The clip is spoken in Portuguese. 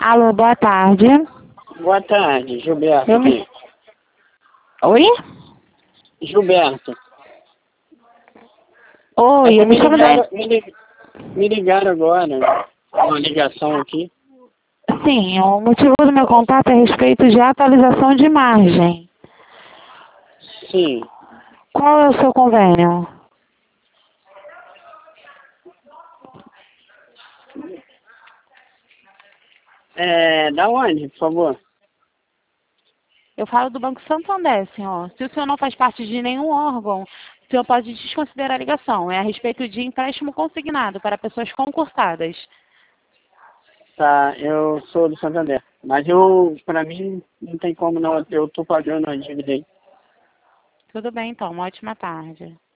Alô, boa tarde. Boa tarde, Gilberto Eu aqui. Oi? Gilberto. Oi, que eu me chamo Dani. me ligaram agora, uma ligação aqui. Sim, o motivo do meu contato é a respeito de atualização de margem. Sim. Qual é o seu convênio? Da onde, por favor? Eu falo do Banco Santander, senhor. Se o senhor não faz parte de nenhum órgão, o senhor pode desconsiderar a ligação. É a respeito de empréstimo consignado para pessoas concursadas. Tá, eu sou do Santander. Mas pra mim, não tem como não, eu tô pagando a dívida aí. Tudo bem, então. Uma ótima tarde.